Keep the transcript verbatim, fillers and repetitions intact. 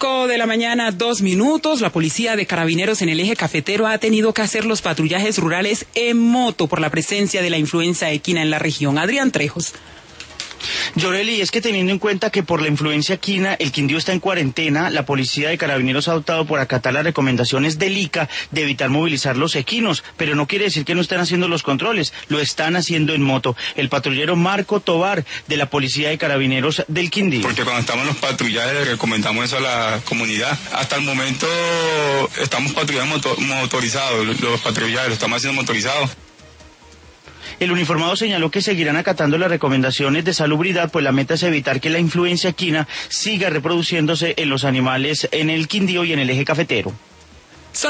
Cinco de la mañana, dos minutos. La policía de Carabineros en el eje cafetero ha tenido que hacer los patrullajes rurales en moto por la presencia de la influenza equina en la región. Adrián Trejos. Yoreli, es que teniendo en cuenta que por la influencia equina el Quindío está en cuarentena, la policía de Carabineros ha optado por acatar las recomendaciones del I C A de evitar movilizar los equinos, pero no quiere decir que no estén haciendo los controles, lo están haciendo en moto. El patrullero Marco Tobar, de la policía de Carabineros del Quindío. Porque cuando estamos en los patrullajes le recomendamos eso a la comunidad. Hasta el momento estamos patrullando moto motorizados, los patrullajes lo estamos haciendo motorizados. El uniformado señaló que seguirán acatando las recomendaciones de salubridad, pues la meta es evitar que la influenza equina siga reproduciéndose en los animales en el Quindío y en el eje cafetero.